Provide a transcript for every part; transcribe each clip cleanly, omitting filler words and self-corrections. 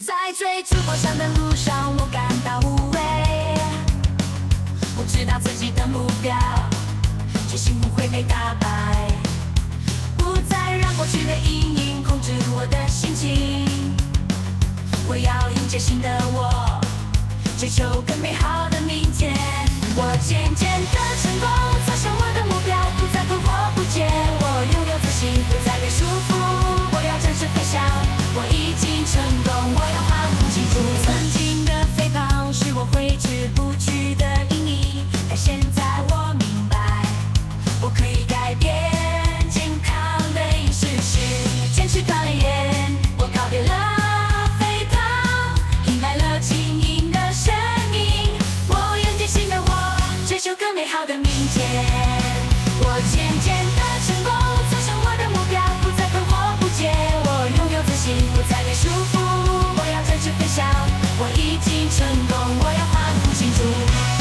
在追逐梦想的路上，我感到无畏。我知道自己的目标，决心不会被打败。不再让过去的阴影控制我的心情。我要迎接新的我，追求更美好的明天。我渐渐的成功，走向我的目标，不再困惑不解。我拥有自信，不再被束缚。我要展翅飞翔，我已经成功，我要欢呼庆祝。曾经的肥胖是我挥之不去的阴影，但现在我明白，我可以改变。健康的饮食是坚持锻炼，我告别了肥胖，迎来了轻盈的身影。我迎接新的我，追求更美好的明天。我渐渐的成功，走向我的目标，不再困惑不解。我拥有自信，不再被束缚。我要展翅飞翔，我已经成功，我要欢呼庆祝。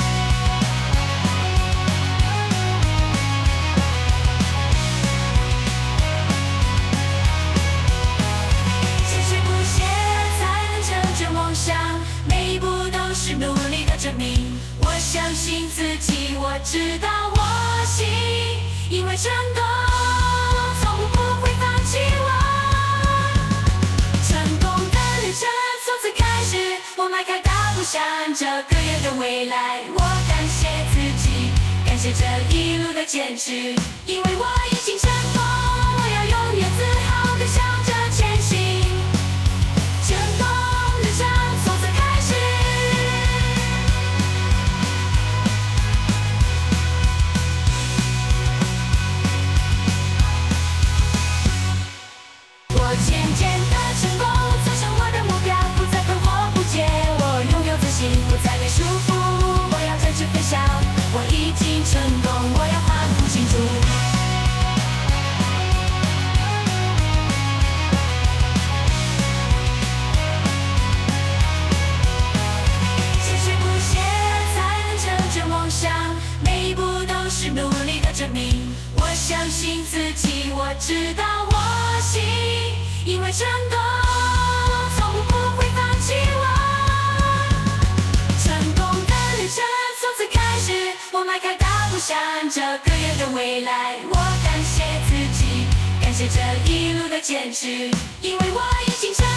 坚持不懈，才能成就梦想，每一步都是努力的证明。我相信自己，我知道我行，因为成功从不会放弃我。成功的旅程从此开始，我迈开大步向着个人的未来。我感谢自己，感谢这一路的坚持，因为我已经成功，我要永远自豪地向着前行。成功旅程从此开始。我渐渐的成功，走向我的目标，不再困惑不解。我拥有自信，不再被束缚。我要展翅飞翔，我已经成功，我要欢呼庆祝。坚持不懈，才能成就梦想，每一步都是努力的证明。我相信自己，我知道我行，因为成功从不会放弃我。成功的旅程从此开始，我迈开大步向着个人的未来。我感谢自己，感谢这一路的坚持，因为我已经成功。